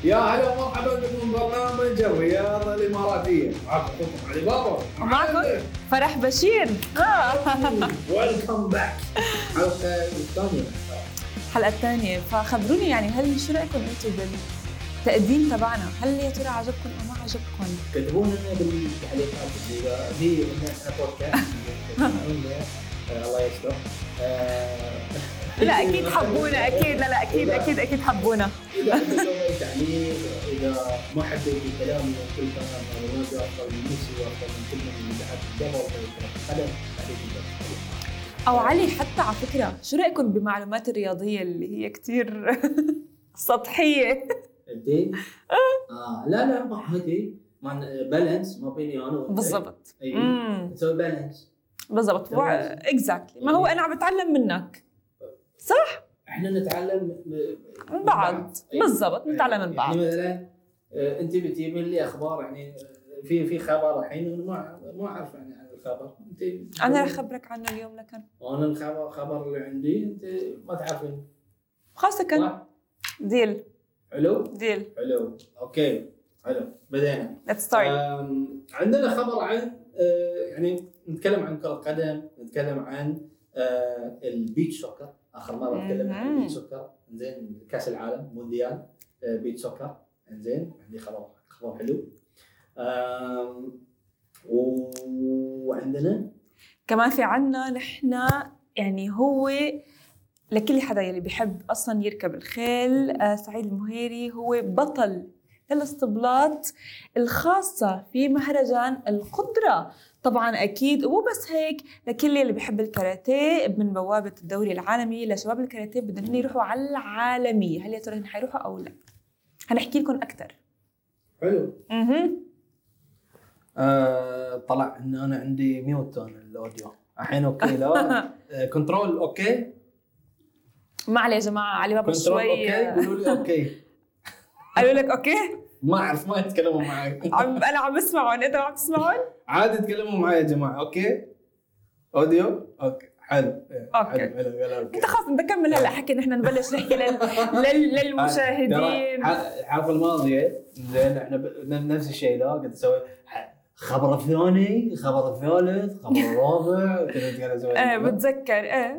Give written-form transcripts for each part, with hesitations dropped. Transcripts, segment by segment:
يا هلا مرحبا بكم برنامج الرياضة الإماراتية. معكم أخوكم علي بابا ومعكم فرح بشير. ويلكم باك. الحلقة الثانية. فخبروني يعني هل شو رأيكم أنتم بالتقديم تبعنا؟ هل يا ترى عجبكم أو ما عجبكم؟ كتبوا لنا بالتعليقات إذا في إحنا بودكاست. الله يستر. لا أكيد حبونا، أكيد لا أكيد حبونا. إذا عندكم أي تعليق، إذا ما حبيتوا كلامي كل كلام معلوماتي أفضل من نفسي وأفضل من كل من تحت الجبل قدم أو علي حتى على فكرة شو رأيكم بمعلومات الرياضية اللي هي كتير سطحية؟ أنتي؟ لا ما هدي بالانس ما بيني أنا وأنت. بالضبط. نسوي بالانس. بالضبط. exactly. ما هو أنا عم بتعلم منك. صح؟ احنا نتعلم من بعض. بالضبط نتعلم من بعض. يعني مثلا انت بتجيب لي اخبار، يعني في خبر الحين ما اعرف يعني عن الخبر، انت انا رح اخبرك عنه اليوم لكن وانا الخبر اللي عندي انت ما تعرفين. خاصة كان ديل. حلو اوكي حلو بدينا. let's start. عندنا خبر عن يعني نتكلم عن كرة قدم، نتكلم عن البيتش سوكر. اخر مره تكلمنا عن البيتش سوكر، زين كاس العالم مونديال بيتش سوكر. زين عندي خبر حلو. وعندنا كمان في عنا نحن يعني هو لكل حدا يلي بيحب اصلا يركب الخيل. سعيد المهيري هو بطل الاسطبلات الخاصة في مهرجان القدرة. طبعا أكيد ومو بس هيك، لكل اللي بيحب الكاراتيه من بوابة الدوري العالمي لشباب الكاراتيه بدهم يروحوا على العالمية. هل يا ترى حيروحوا أو لا؟ هنحكي لكم أكثر. حلو. طلع إن أنا عندي ميوتون الأوديو الحين. أوكي لا كنترول أوكي. ما عليه يا جماعة علي بابا شوي. أوكي قولوا لي أوكي. قالوا لك أوكي؟ ما أعرف ما يتكلموا معي. أنا عم بسمعهم. أنتوا عم تسمعون؟ عادي تكلموا معي يا جماعة. أوكي أوديو أوكي حلو. أوكي. أنت خلاص بدنا نكمل هلا حكي نحن نبلش نحكي للمشاهدين. الحلقة الماضية زين احنا نفس الشيء لا قد نسوي خبر ثاني خبر ثالث خبر رابع كذا كذا نسوي. بتذكر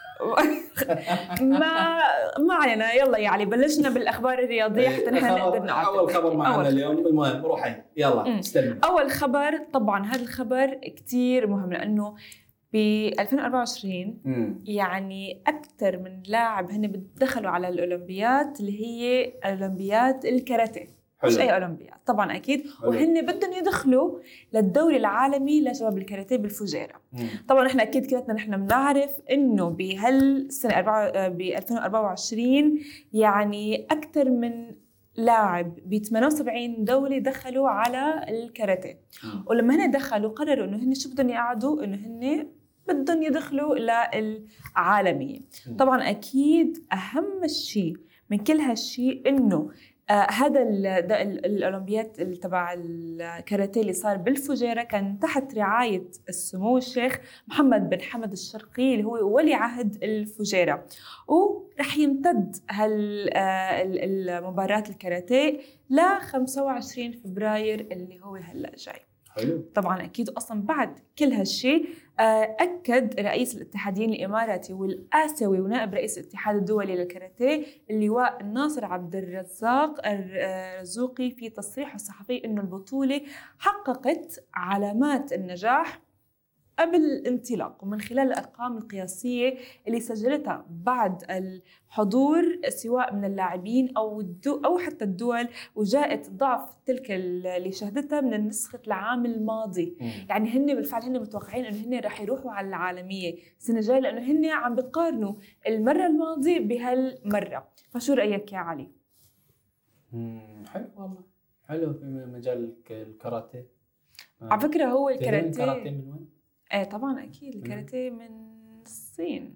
ما علينا. يلا يا علي بلشنا بالاخبار الرياضيه حتى نحن نقدر نعرف. اول خبر معنا اليوم. المهم روحي يلا استلم. اول خبر طبعا هذا الخبر كتير مهم لانه ب 2024 يعني اكثر من لاعب هن دخلوا على الاولمبيات اللي هي اولمبيات الكاراتيه. مش أي أولمبياد طبعاً أكيد. وهن بدهم يدخلوا للدوري العالمي لشباب الكاراتيه بالفجيرة. طبعاً إحنا أكيد كلنا نحن بنعرف إنه بهالسنة ب 2024 يعني أكثر من لاعب ب 78 دولة دخلوا على الكاراتيه. ولما هن دخلوا قرروا إنه هن شو بدهم يقعدوا، إنه هن بدهم يدخلوا للعالمية. طبعاً أكيد أهم شيء من كل هالشيء إنه هذا الأولمبيات تبع الكاراتيه اللي صار بالفجيرة كان تحت رعاية السمو الشيخ محمد بن حمد الشرقي اللي هو ولي عهد الفجيرة. ورح يمتد المباراة الكاراتيه ل 25 فبراير اللي هو هلأ جاي. حلو. طبعا أكيد أصلا بعد كل هالشيء أكد رئيس الاتحادين الإماراتي والآسيوي ونائب رئيس الاتحاد الدولي للكاراتيه اللواء الناصر عبد الرزاق الرزوقي في تصريحه الصحفي إنه البطولة حققت علامات النجاح قبل الانطلاق ومن خلال الأرقام القياسية اللي سجلتها بعد الحضور سواء من اللاعبين أو حتى الدول، وجاءت ضعف تلك اللي شهدتها من النسخة العام الماضي. يعني هن بالفعل هن متوقعين إنه هن رح يروحوا على العالمية السنة الجاية لأنه هن عم بيقارنوا المرة الماضية بهالمرة. فشو رأيك يا علي؟ حلو والله حلو في مجال الكاراتيه. على فكرة هو الكاراتيه من وين؟ ايه طبعا اكيد الكاراتيه من الصين.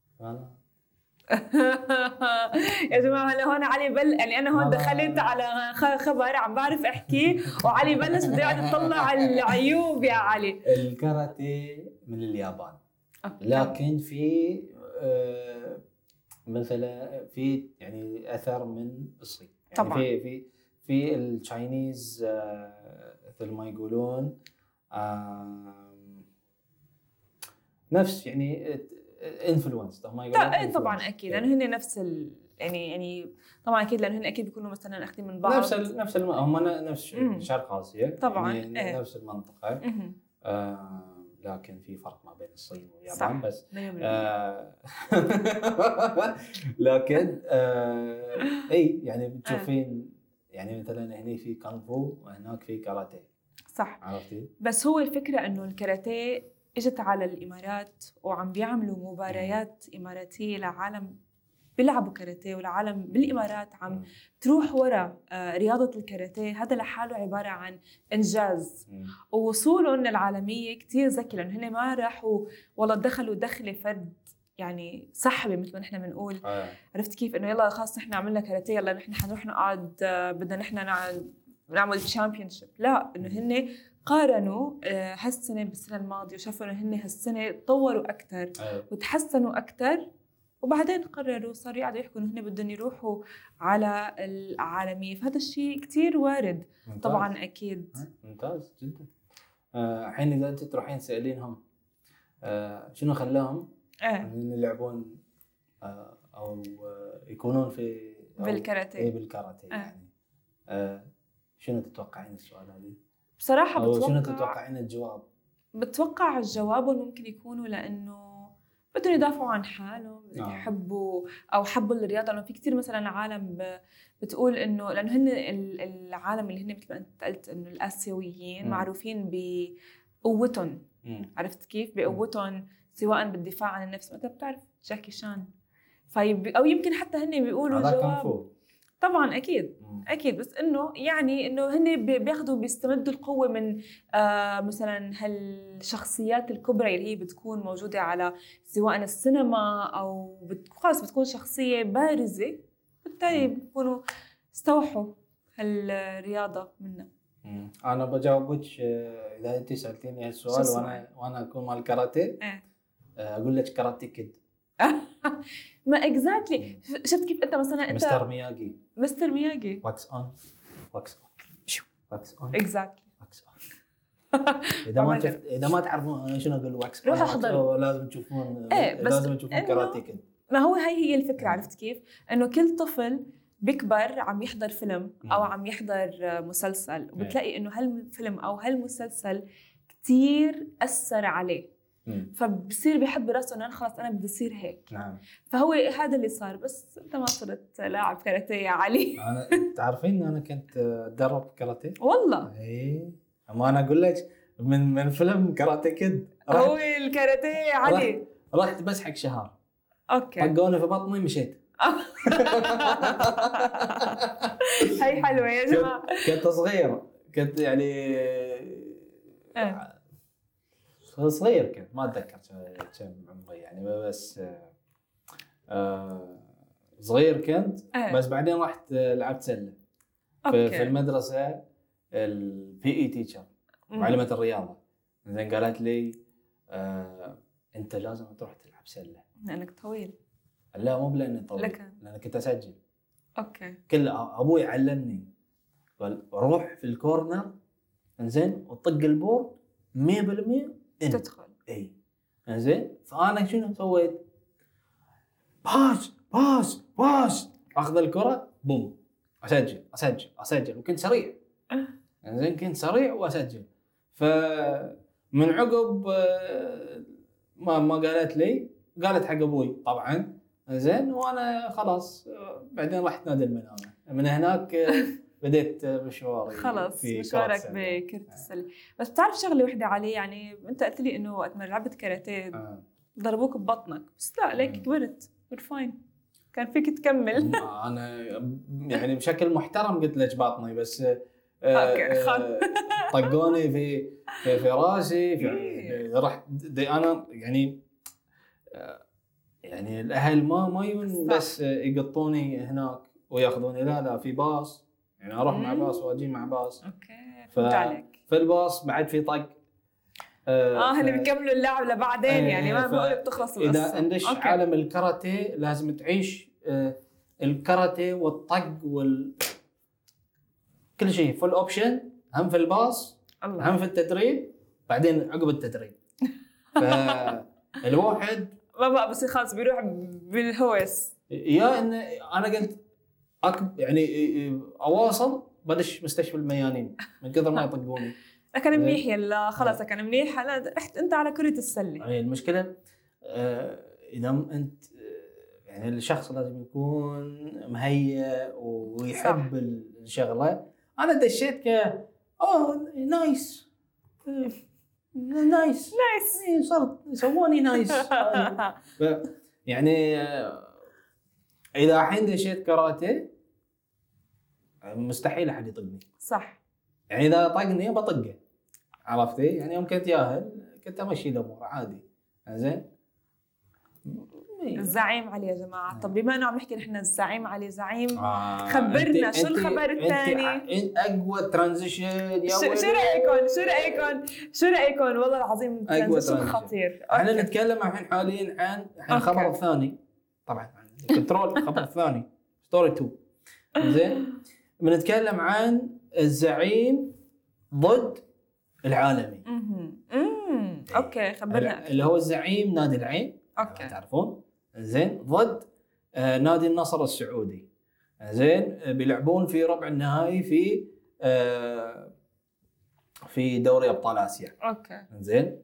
يا جماعه هلا هون علي يعني انا هون دخلت على خبر عم بعرف احكي وعلي بلش بده يقعد يطلع العيوب. يا علي الكاراتيه من اليابان لكن في مثلا في يعني اثر من الصين يعني طبعاً. في التشاينيز مثل ما يقولون نفس يعني انفلونس هم يقولون طبعا اكيد لانه هن نفس يعني طبعا اكيد لانه هن اكيد بيكونوا مثلا اخذين من بعض هم نفس شرق اسيا طبعا يعني نفس المنطقه. لكن في فرق ما بين الصين واليابان بس لكن اي يعني بتشوفين يعني مثلا هنا في كونغ فو وهناك في كاراتيه صح. عرفتي؟ بس هو الفكره انه الكاراتيه اجت على الامارات وعم بيعملوا مباريات اماراتيه لعالم بيلعبوا كاراتيه، والعالم بالامارات عم تروح ورا رياضه الكاراتيه. هذا لحاله عباره عن انجاز. ووصولهم للعالميه كتير ذكي، لانه هن ما راحوا والله دخلوا دخله فرد يعني سحبه مثل ما نحن بنقول. عرفت كيف؟ انه يلا خلاص نحن عملنا كاراتيه يلا نحن حنروح نقعد بدنا نحن نعمل تشامبيونشيب. لا، انه هن قارنوا هالسنه بالسنه الماضيه وشافوا انه هن هالسنه تطوروا اكثر وتحسنوا اكثر، وبعدين قرروا صاروا يقعدوا يحكوا انه هن بدهم يروحوا على العالميه. فهذا الشيء كتير وارد. ممتاز. طبعا اكيد ممتاز جدا. الحين اذا انت تروحين تسالينهم شنو خلاهم يلعبون او يكونون في بالكاراتيه بالكاراتيه يعني شنو تتوقعين السؤال هذا؟ بصراحه بتوقع شنو تتوقعين الجواب؟ بتوقع الجواب ممكن يكونوا لانه بدهم يدافعوا عن حالهم، يحبوا او حبوا الرياضه. لانه في كثير مثلا عالم بتقول انه لانه هن العالم اللي هن مثل ما انت قلت انه الاسيويين معروفين بقوتهم. عرفت كيف؟ بقوتهم سواء بالدفاع عن النفس. ما انت بتعرف جاكي شان او يمكن حتى هن بيقولوا جواب. طبعا اكيد اكيد، بس انه يعني انه هن بياخذوا بيستمدوا القوه من مثلا هالشخصيات الكبرى اللي هي بتكون موجوده على سواء السينما او خلص بتكون شخصيه بارزه، بالتالي بيكونوا استوحوا هالرياضه منها. انا بجاوبك اذا انت سالتيني هالسؤال وانا اكون مال كاراتيه اقول لك كاراتيه كيد. ما اكزاكتلي. شفت كيف انت مثلا انت مستر مياجي واكس اون اكزاكتلي واكس اون. اذا ما تعرفون شنو اقول واكس روحوا احضروا، لازم تشوفون لازم تشوفون كاراتيه كيد. ما هو هي الفكره. عرفت كيف؟ انه كل طفل بيكبر عم يحضر فيلم او عم يحضر مسلسل، وبتلاقي انه هالفيلم او هالمسلسل كتير اثر عليه، فبصير بيحب براسه انه خلاص انا بدي اصير هيك. نعم. فهو هذا اللي صار. بس انت ما صرت لاعب كاراتيه يا علي. انا تعرفين انا كنت اتدرب كاراتيه والله. اي اما انا اقول لك من فيلم كاراتيه كيد هو الكاراتيه يا علي. رحت بس حق شهر اوكي طقوني في بطني مشيت. هاي حلوه يا جماعه. كنت صغير، كنت يعني صغير، كنت ما اتذكر كم عمري يعني، بس صغير كنت. بس بعدين رحت لعبت سله في المدرسه. البي اي تيشر معلمه الرياضه زين قالت لي انت لازم تروح تلعب سله لانك طويل. لا مو لاني طويل، لان كنت اسجل. اوكي. كل ابوي علمني قال روح في الكورنر انزين وطق البور 100% تدخل. اي انزين. فانا شنو سويت؟ باس اخذ الكره بوم اسجل وكنت سريع. انزين كنت سريع واسجل. فمن عقب ما قالت لي، قالت حق ابوي طبعا زين. وانا خلاص بعدين رحت نادي المنامه. من هناك بديت مشواري خلاص مشوارك بكرة السلة. بس بتعرف شغله وحده عليه، يعني انت قلت لي انه وقت ما لعبت كاراتيه ضربوك ببطنك، بس لا ليك كبرت فاين كان فيك تكمل. انا يعني بشكل محترم قلت لك باطني، بس طقوني في راسي. رحت انا يعني الاهل ما يون بس يقطوني هناك وياخذوني، لا في باص يعني اروح مع باص واجي مع باص. اوكي فهمت عليك. في الباص بعد في طق هن بيكملوا اللعب لبعدين يعني ما بقول بتخلص القصه. اذا ندش عالم الكاراتيه لازم تعيش الكاراتيه والطق كل شيء فول اوبشن، هم في الباص هم في التدريب بعدين عقب التدريب. فالواحد ما بقى بس خلاص بيروح بالهوس. يا ان انا قلت يعني اواصل بدش مستشفى الميانين من كثر ما يطقوني. لكن منيح يلا خلاص كان منيح. هلا رحت انت على كرة السلة. يعني المشكلة اذا انت يعني الشخص لازم يكون مهيئ ويحب صح. الشغلة. انا دشيت نايس نايس صرت سووني نايس. يعني اذا الحين دشيت كاراتيه مستحيل احد يطقني. صح. يعني اذا طقني بطقه، عرفتي؟ يعني يوم كنت ياهل كنت امشي الامور عادي. زين. الزعيم علي يا جماعه. طب بما انه عم نحكي نحن الزعيم علي زعيم، خبرنا شو الخبر الثاني؟ اقوى ترانزيشن يا شو رايكم والله العظيم ترانزيشن خطير. احنا نتكلم الحين حاليا عن الخبر الثاني طبعا كنترول. الخبر الثاني ستوري 2. زين. بنتكلم عن الزعيم ضد العالمي. اوكي خبرنا. اللي هو الزعيم نادي العين. اوكي تعرفون. زين. ضد نادي النصر السعودي. زين. بيلعبون في ربع النهائي في دوري ابطال اسيا. اوكي. زين.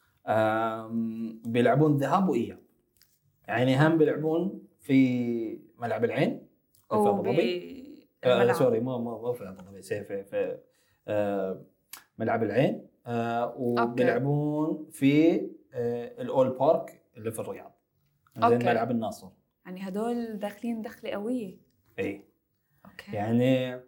بيلعبون ذهاب واياب. يعني هم بيلعبون في ملعب العين في ابو ظبي. سوري ما في ابو ظبي، في ملعب العين. وبيلعبون في الاول بارك اللي في الرياض. زين. ملعب الناصر. يعني هدول داخلين دخله قويه. اي. اوكي. يعني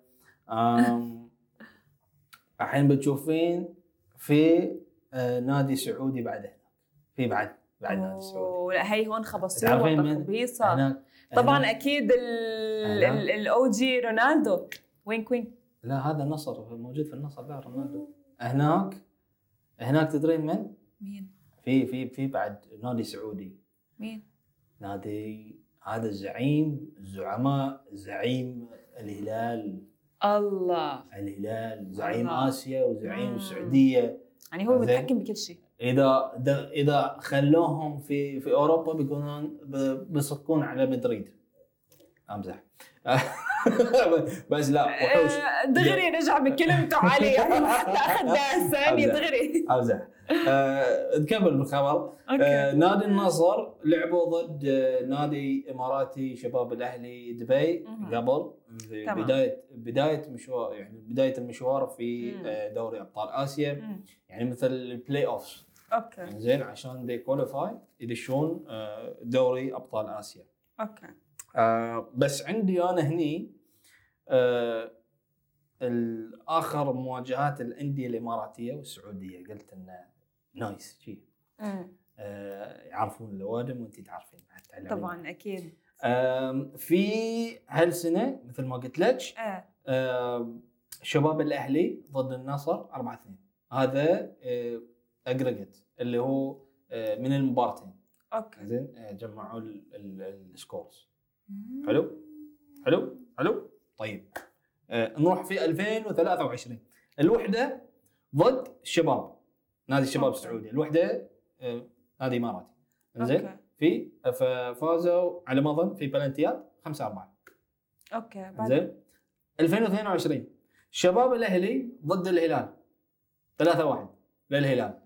الحين بتشوفين في نادي سعودي بعده. في بعد نادي سعودي. لا هي هون خبصوها تخبيصه. طبعا اكيد الاو جي رونالدو. وين لا هذا النصر موجود في النصر. لا رونالدو هناك تدرين مين؟ في بعد نادي سعودي. مين؟ نادي هذا الزعماء زعيم الهلال. الله. الهلال زعيم آسيا وزعيم السعودية. يعني هو متحكم بكل شيء. إذا خلوهم في أوروبا بيكونون بيصكون على مدريد. أمزح. بس لا وحوش دغري رجع بكلمته علي. أخذ ثانية دغري. أمزح. نكمل بالخبر. نادي النصر لعبوا ضد نادي إماراتي شباب الأهلي دبي قبل بداية مشوار. يعني بداية المشوار في دوري أبطال آسيا. يعني مثل البلاي أوفs. أوكي. زين. عشان دي كواليفاي يدشون دوري أبطال آسيا. أوكي. بس عندي أنا هني الآخر مواجهات الأندية الإماراتية والسعودية قلت إنه نايس شيء. يعرفون الأوادم وأنتي تعرفين طبعا أكيد. في هالسنة مثل ما قلت لك شباب الأهلي ضد النصر 4-2. هذا أجريجيت اللي هو من المباراتين. أوكي. زين. جمعوا السكورز. حلو. طيب نروح في 2023 الوحدة ضد الشباب نادي الشباب السعودي. الوحدة نادي إماراتي. زين. فازوا على ما أظن في بلنتيات 5-4. اوكي. زين. 2022 شباب الأهلي ضد الهلال 3-1 للهلال.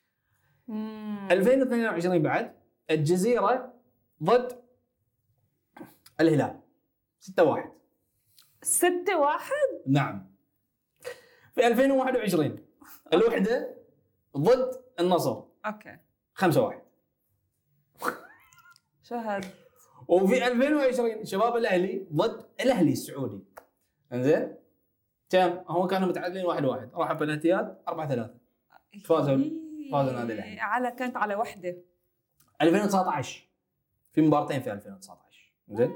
2022 بعد الجزيرة ضد الهلال 6-1. 6-1. نعم. في 2021 الوحدة ضد النصر. اوكي. 5-1. شهد. وفي 2020 شباب الاهلي ضد الاهلي السعودي. انزين. كم هم كانوا متعادلين 1-1 راحوا بلنتيات 4-3 فازوا نادي الاهلي. كانت على وحده. 2019 في مباراتين في 2019. انزين.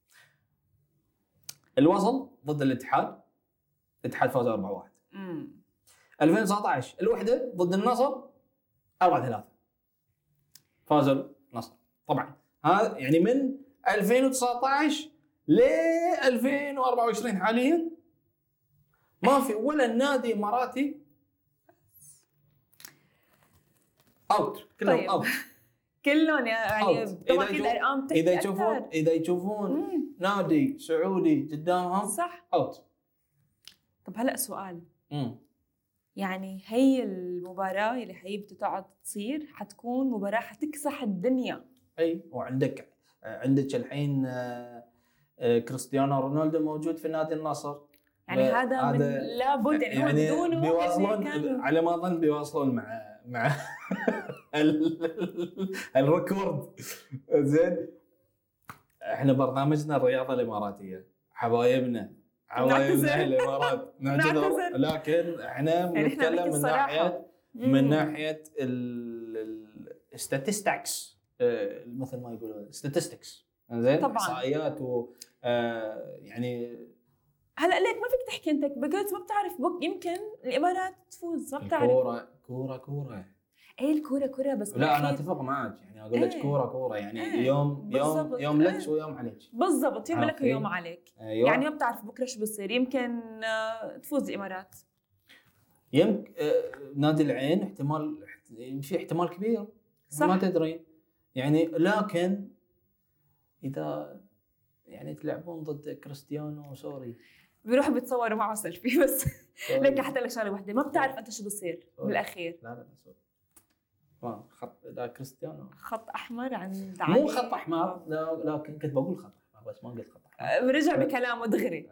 الوصل ضد الاتحاد فاز 4-1. 2019 الوحده ضد النصر 4-3 فازوا النصر. طبعا هذا يعني من 2019 ل 2024 حاليا ما في ولا نادي اماراتي اوت، كلهم طيب. اوت. كلهم يعني طبعا اكيد الارقام تحكي اذا يشوفون نادي سعودي قدامهم صح اوت. طب هلا سؤال، يعني هي المباراة اللي هي بتقعد تصير حتكون مباراة حتكسح الدنيا. اي وعندك الحين كريستيانو رونالدو موجود في نادي النصر، يعني هذا من لابد يعني بدونه بيواصلون على ما اظن بيواصلون مع الريكورد. زين احنا برنامجنا الرياضه الاماراتيه، حبايبنا الامارات نعتذر، لكن احنا بنتكلم من ناحيه الستاتستكس، مثل ما يقولون statistics. زين احصائيات يعني هلا ليك ما فيك تحكي انت بقيت ما بتعرف يمكن الامارات تفوز، ما بتعرف. كوره ايه الكوره بس لا انا اتفق معك، يعني اقول لك كوره يعني يوم لك ويوم عليك بالضبط، يوم لك ويوم عليك. أيوة. يعني ما بتعرف بكره شو بصير، يمكن تفوز الامارات، يمكن نادي العين في احتمال كبير صح. ما تدرين يعني، لكن اذا يعني تلعبون ضد كريستيانو سوري بيروح بيتصوروا معه سيلفي بس لك حتى لك شغله وحده ما بتعرف انت شو بصير بالاخير. لا سوري ما خط، لا كريستيانو خط احمر عند مو خط احمر، لكن كنت بقول خط احمر بس ما قلت خط احمر. رجع بكلامه دغري.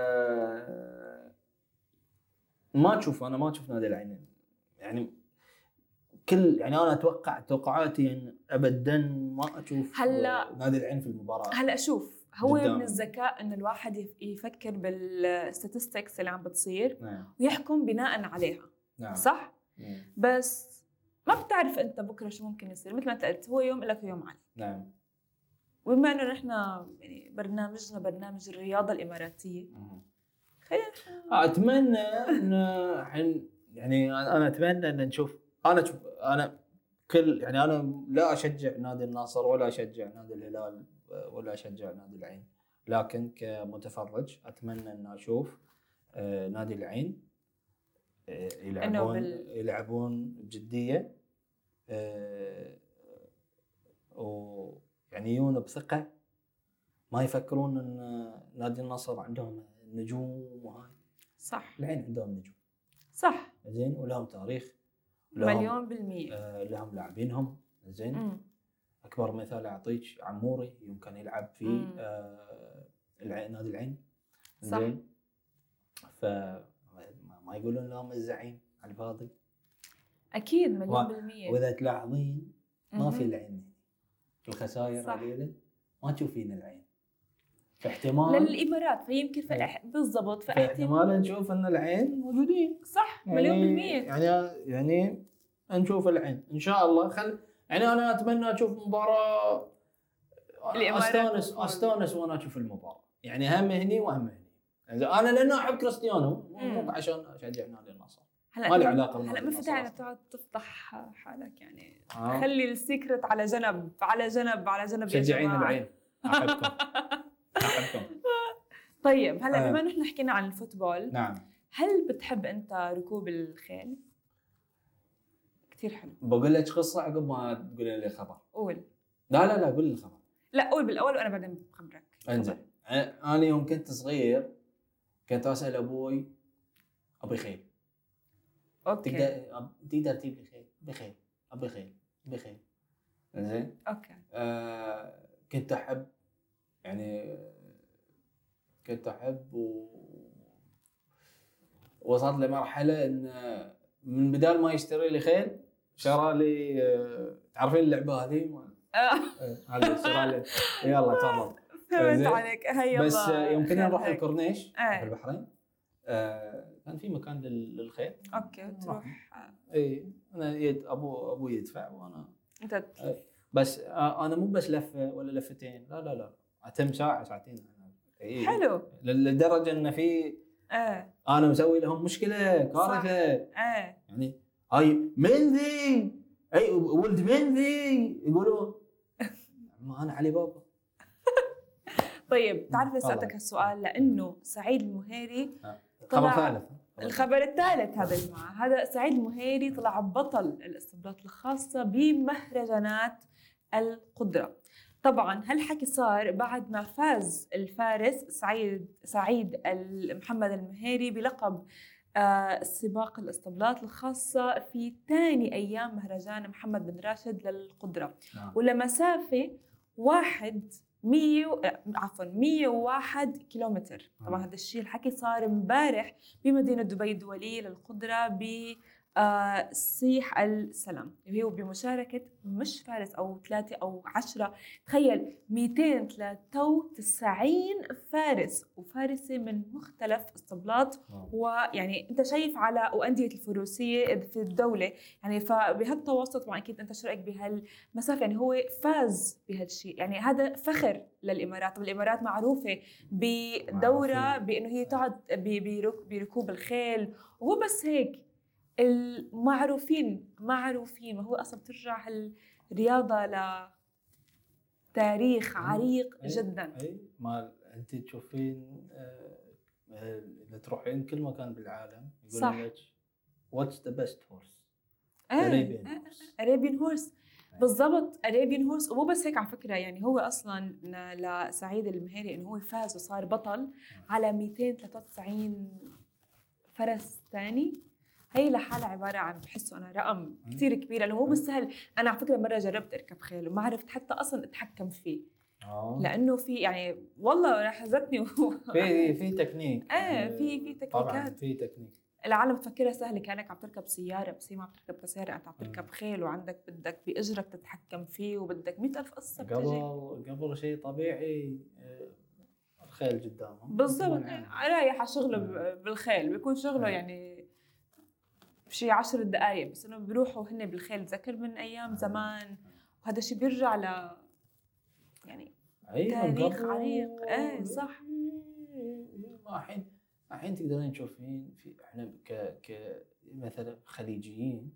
ما تشوف نادي العين يعني يعني انا اتوقع توقعاتي ان ابدا ما اشوف نادي العين في المباراه. هلا شوف، هو من الذكاء ان الواحد يفكر بالستاتستكس اللي عم بتصير ويحكم بناء عليها. صح. بس ما بتعرف انت بكره شو ممكن يصير، مثل ما انت قلت هو يوم لك ويوم عليك. وبما انه نحن يعني برنامجنا برنامج الرياضه الاماراتيه، خلينا اتمنى ان يعني انا اتمنى ان نشوف، انا يعني انا لا اشجع نادي النصر ولا اشجع نادي الهلال ولا اشجع نادي العين، لكن كمتفرج اتمنى ان اشوف نادي العين يلعبون بجديه، ويعني يجون بثقه، ما يفكرون ان نادي النصر عندهم نجوم وهاي. صح. العين عندهم نجوم صح زين، ولهم تاريخ مليون بالمية، لهم لاعبينهم زين. اكبر مثال اعطيك عموري يمكن يلعب في نادي العين زين، فما يقولون لهم الزعيم على الفاضي. اكيد مليون بالمية. واذا تلاحظين ما في العين في الخسائر هذيله، ما تشوفين العين، فاحتمال للامارات فيمكن بالضبط، فاحتمال نشوف ان العين موجودين. صح مليون بالمية. يعني نشوف العين ان شاء الله. يعني انا اتمنى اشوف مباراه استانس وانا اشوف المباراه، يعني هم هني وهم هني. انا لانه احب كريستيانو مو عشان اشجع نادي النصر، ما لي علاقه. هلا ما في داعي تقعد تفضح حالك يعني. خلي السيكرت على جنب على جنب على جنب. شجعين العين، احبكم. طيب هلا بما نحن حكينا عن الفوتبول، نعم، هل بتحب انت ركوب الخيل؟ كثير حلو. بقول لك قصه عقب ما تقولي لي خبر. قول. لا قول لي الخبر. لا قول بالاول وانا بعدين بخبرك. انزين، انا يوم كنت صغير كنت اسال ابوي ابي خيل. اوكي. تقدر تجيب لي خيل؟ ابي خيل. انزين. اوكي. كنت احب وصلت لمرحله ان من بدال ما يشتري لي خيل شرى لي تعرفين اللعبه هذه هذا شرى لي يلا تفضل. فهمت عليك. هيا بس يوم كنا نروح الكورنيش في البحرين كان في مكان للخيل. اوكي تروح. اي انا ابوي يدفع وانا انت بس انا مو بس لفه ولا لفتين، لا اتم ساعتين. حلو لدرجه ان في انا مسوي لهم مشكله كارثه. يعني هاي من ذي اي ولد من ذي يقولون ما انا علي بابا. طيب تعرف ليش سألتك هالسؤال؟ لأنه سعيد المهيري خبر ثالث. الخبر الثالث هذا يا جماعة، هذا سعيد المهيري طلع بطل الاسطبلات الخاصة بمهرجانات القدرة. طبعا هالحكي صار بعد ما فاز الفارس سعيد محمد المهيري بلقب سباق الاسطبلات الخاصة في ثاني أيام مهرجان محمد بن راشد للقدرة. ولمسافة 101 كيلومتر. طبعا هذا الشيء الحكي صار امبارح بمدينة دبي الدولية للقدرة بسيح السلام، اللي هو بمشاركة مش فارس أو 3 أو 10، تخيل 293 فارس وفارسة من مختلف اسطبلات. ويعني أنت شايف على وأندية الفروسية في الدولة، يعني فبهالتوسط طبعا أكيد أنت شو رأيك بهالمسافة؟ يعني هو فاز بهالشيء، يعني هذا فخر للإمارات. والإمارات معروفة بدورة بأنه هي تقعد بركوب الخيل، وهو بس هيك المعروفين وهو أصلا بترجع هالرياضة لتاريخ عريق جدا. ما أنت تشوفين إذا تروحين كل مكان بالعالم يقولون لك what's the best horse؟ Arabian horse بالضبط، Arabian horse. ومو بس هيك على فكرة، يعني هو أصلا لسعيد المهيري إنه هو فاز وصار بطل على 293 فرس تاني. هي لحالها عبارة عن بحسه أنا رقم كتير كبير، لأنه مو بالسهل. أنا على فكرة مرة جربت أركب خيل وما عرفت حتى أصلا أتحكم فيه. لأنه في يعني والله رحزتني في تكنيك. في تكنيكات. طبعا في تكنيك. العالم تفكرها سهلة، كأنك عم تركب سيارة، بس هي ما عم تركب سيارة، أنت عم تركب خيل وعندك بدك بإجرك تتحكم فيه وبدك 100,000 قصة بتجي. قبل شيء طبيعي الخيل قدامه بالضبط، رايح على شغله بالخيل، بيكون شغله يعني بشي 10 دقايق، بس إنه بيروحوا هن بالخيل. ذكر من أيام زمان، وهذا الشيء بيرجع ل يعني تاريخ عريق. صح. الحين تقدرين تشوفين في احنا مثلا خليجيين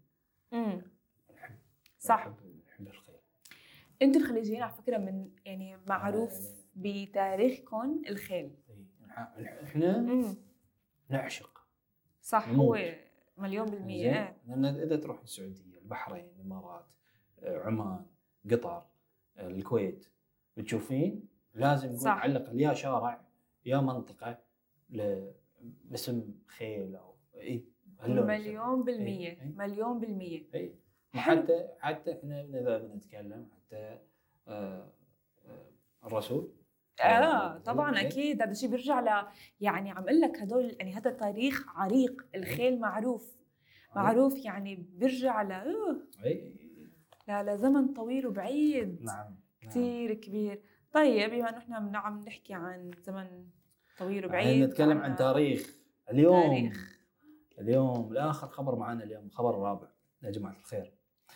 صح نحب الخيل. انتوا الخليجيين على فكره من يعني معروف بتاريخكم الخيل. احنا نعشق. صح هو 100%. لان اذا تروح السعوديه، البحرين، الامارات، عمان، قطر، الكويت، بتشوفين لازم يكون علق يا شارع يا منطقه باسم خيل او مليون بالمية. حتى احنا اذا بنتكلم حتى الرسول طبعا اكيد هذا الشيء بيرجع يعني عم اقول لك هدول، يعني هذا تاريخ عريق. الخيل معروف يعني بيرجع لزمن طويل وبعيد. نعم. كثير كبير. طيب بما انه احنا عم نحكي عن زمن طويل وبعيد، نتكلم عن تاريخ. اليوم لاخر خبر معنا اليوم، خبر الرابع يا جماعه الخير.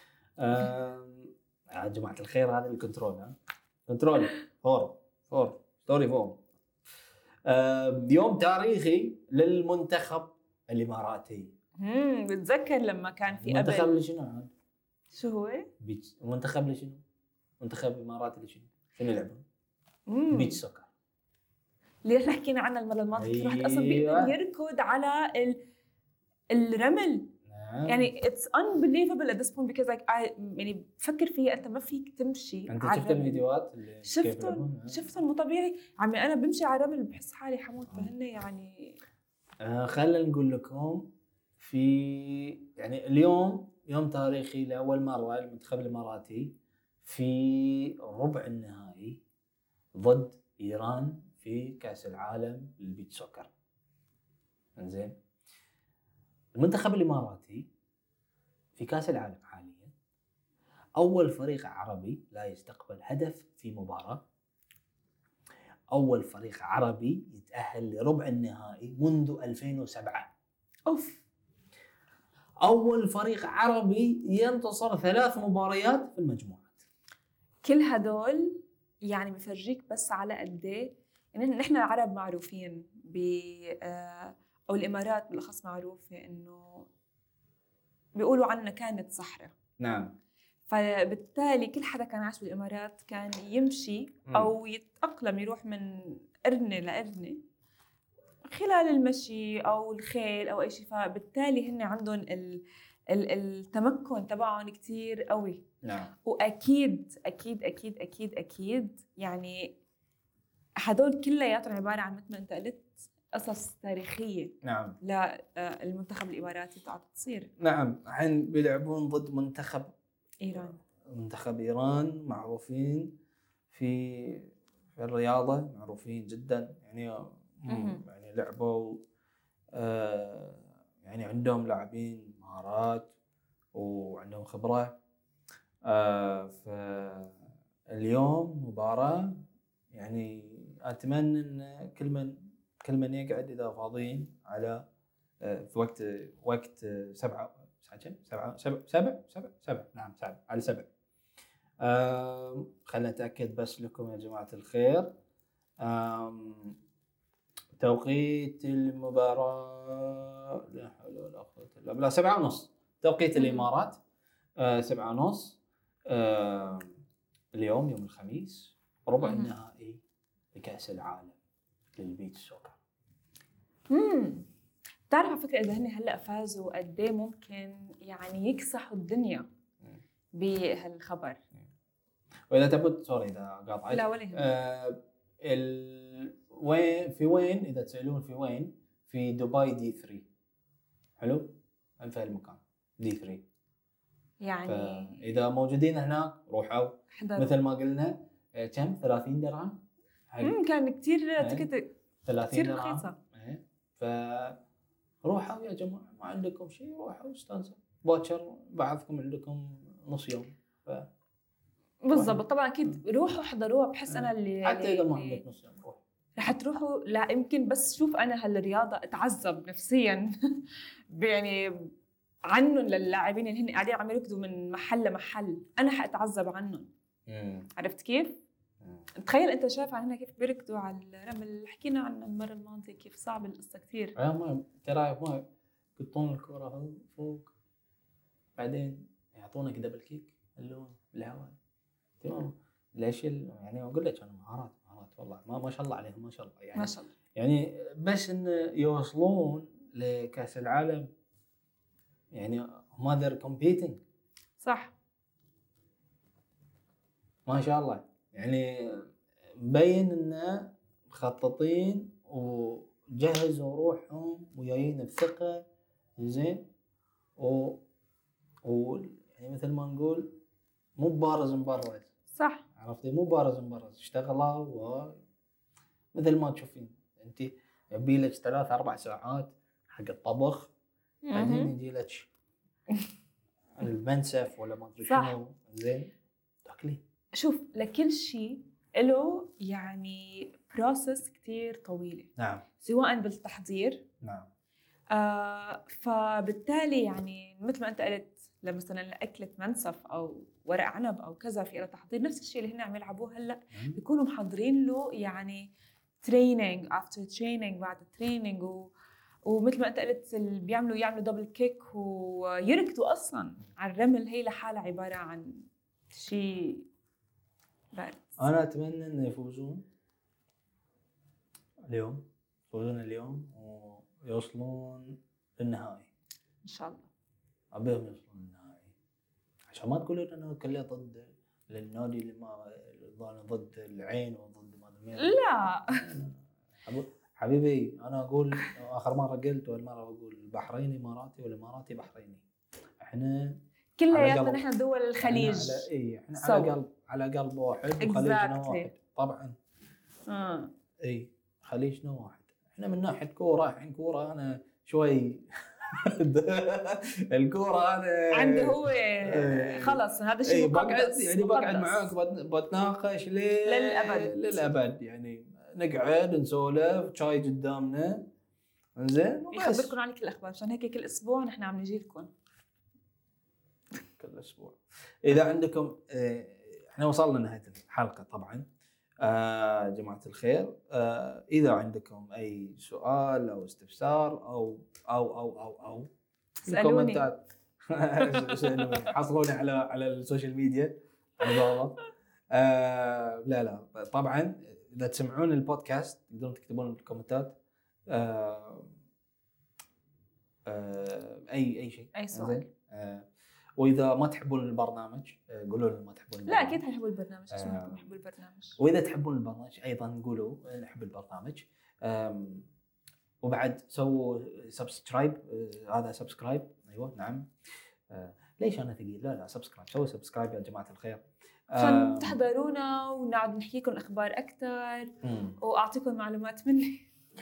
يا جماعه الخير، هذا الكنترول كنترول فور ستوري فور. يوم تاريخي للمنتخب الاماراتي. بتذكر لما كان في قبل المنتخب لشنو؟ شو هو؟ المنتخب لشنو؟ منتخب الاماراتي لشنو يلعبون؟ بيتش سوكر. ليش حكينا عنها المره الماضيه؟ في واحد اصلا بيقدر يركض على الرمل. يعني it's unbelievable at this point because يعني بفكر فيها، انت ما فيك تمشي. انت شفت الفيديوهات اللي شفتهم مو طبيعي. عمي انا بمشي على الرمل بحس حالي حموت. فهن يعني خلينا نقول لكم في يعني اليوم يوم تاريخي لاول مره المنتخب الاماراتي في ربع النهائي ضد ايران في كاس العالم للبيتش سوكر. انزين، المنتخب الاماراتي في كاس العالم حاليا اول فريق عربي لا يستقبل هدف في مباراه، اول فريق عربي يتاهل لربع النهائي منذ 2007. اول فريق عربي ينتصر 3 مباريات في المجموعات. كل هدول يعني بفرجيك بس على قد ايه يعني نحن العرب معروفين او الامارات بالاخص معروفه انه بيقولوا عنا كانت صحراء. نعم. فبالتالي كل حدا كان عايش بالإمارات كان يمشي أو يتأقلم يروح من قرنة لقرنة خلال المشي أو الخيل أو أي شيء. فبالتالي هن عندهم التمكن تبعهم كتير قوي. نعم. وأكيد أكيد أكيد أكيد أكيد يعني هدول كلياتهم عبارة عن مثل ما أنت قلت قصص تاريخية. نعم. للمنتخب الإماراتي تعال تصير. نعم. الحين بيلعبون ضد منتخب إيران معروفين في الرياضة، معروفين جدا يعني. يعني لعبوا يعني عندهم لاعبين مهارات وعندهم خبرة. فاليوم مباراة يعني أتمنى أن كل من يقعد إذا فاضيين على في وقت 7 نعم 7 على 7. خلنا نتأكد بس لكم يا جماعة الخير توقيت المباراة. لا حول ولا قوة إلا بالله. 7:30 توقيت الإمارات. 7:30 اليوم يوم الخميس ربع النهائي لكأس العالم للبيتش سوكر. تعرف على فكرة إذا هن هلأ فازوا قد ايه ممكن يعني يكسحوا الدنيا بهالخبر. وإذا تبغى سوري إذا قاطعت. لا ولا وين إذا تسألون في وين، في دبي D3. حلو، في المكان D3 يعني. إذا موجودين هناك روحوا حضر. مثل ما قلنا كم 30 درهم كان كتير تكت 30 درهم. فروحوا يا جماعة، ما عندكم شيء روحوا استانسوا باكر، بعضكم عندكم نص يوم. بالضبط. طبعا اكيد روحوا حضروها. بحس انا اللي حتى اذا ما عندك نص يوم روح رح تروحوا. لا يمكن بس شوف انا هالرياضه اتعذب نفسيا يعني عنهم للاعبين اللي هن قاعدين عم يركضوا من محل لمحل. انا حاتعذب عنهم. عرفت كيف؟ تخيل انت شايف عننا كيف بيركضوا على الرمل. حكينا عنها المره الماضيه كيف صعب القصه كثير. ما ترى ما يقطون الكره فوق بعدين يعطونك دبل كيك اللون بالهواء. تمام. ليش يعني اقول لك انا مهارات والله ما شاء الله عليهم ما شاء الله يعني. ما شاء الله. يعني بس ان يوصلون لكاس العالم يعني هم they're competing. صح. ما شاء الله يعني مبين انه مخططين وجهزوا روحهم وجايين بثقه زين يعني مثل ما نقول مو بارز مبرز. صح. عرفتي؟ مو بارز مبرز. اشتغلوا مثل ما تشوفين انت يبي لك 3-4 ساعات حق الطبخ بعدين يجي لك المنسف ولا ما ادري شنو زين تاكلي. شوف لكل شيء له يعني بروسس كتير طويله. نعم. سواء بالتحضير. نعم. فبالتالي يعني مثل ما انت قلت لما مثلا اكله منسف او ورق عنب او كذا في له تحضير. نفس الشيء اللي هن عم يلعبوه هلا بيكونوا محضرين له يعني تريننج افتر تريننج بعد تريننج ومثل ما انت قلت يعملوا دبل كيك ويركضوا اصلا على الرمل. هي لحالها عباره عن شيء بارد. انا اتمنى ان يفوزون اليوم ويوصلون للنهائي ان شاء الله. ابيهم يوصلون للنهائي عشان ما تقولون انه كله ضد النادي اللي ما ضد العين وضد ما لا حبيبي انا اقول اخر مره قلت والمره بقول البحريني اماراتي والاماراتي بحريني. احنا كلياتنا نحن دول الخليج. احنا على قلب واحد وخليجنا واحد طبعا. اي خليجنا واحد. احنا من ناحيه كوره الحين كوره انا شوي الكوره انا عندي هو خلص هذا الشيء مقدس يعني بقعد معاك بتناقش للابد يعني نقعد نسولف شاي قدامنا زين يخبركم على كل الاخبار. عشان هيك كل اسبوع نحن عم نجي لكم كل اسبوع. اذا عندكم احنا وصلنا لنهايه الحلقه طبعا. جماعه الخير اذا عندكم اي سؤال او استفسار او اسالوني حصلوني على السوشيال ميديا بالضبط. لا طبعا اذا تسمعون البودكاست تقدرون تكتبون بالكومنتات اي شيء، اي سؤال. واذا ما تحبون البرنامج قولوا لنا ما تحبون لا اكيد حيحبوا البرنامج، عشان ما يحبوا البرنامج. واذا تحبون البرنامج ايضا قولوا نحب البرنامج. وبعد سووا سبسكرايب. هذا سبسكرايب، ايوه نعم. ليش انا ثقيل؟ لا سبسكرايب، سووا سبسكرايب يا جماعه الخير عشان تحضرونا ونقعد نحكي لكم اخبار اكثر واعطيكم معلومات مني.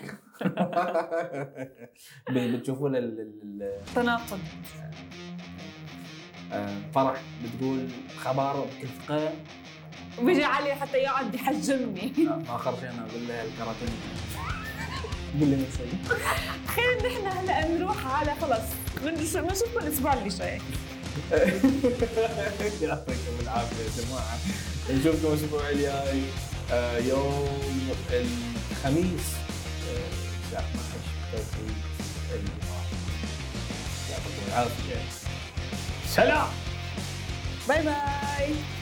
بتشوفون التناقض. فرح بتقول خبر بكل ثقه بيجي علي حتى يقعد يحجمني. ما خرجنا بالله الكراتين. قول لي نسوي خير نحن هلا نروح على خلص بنشوفكم الاسبوع اللي جاي. يعطيكم العافيه يا جماعه، نشوفكم الاسبوع الجاي يوم الخميس الساعه 12 توقيت الامارات. يعطيكم العافيه، سلام، باي باي.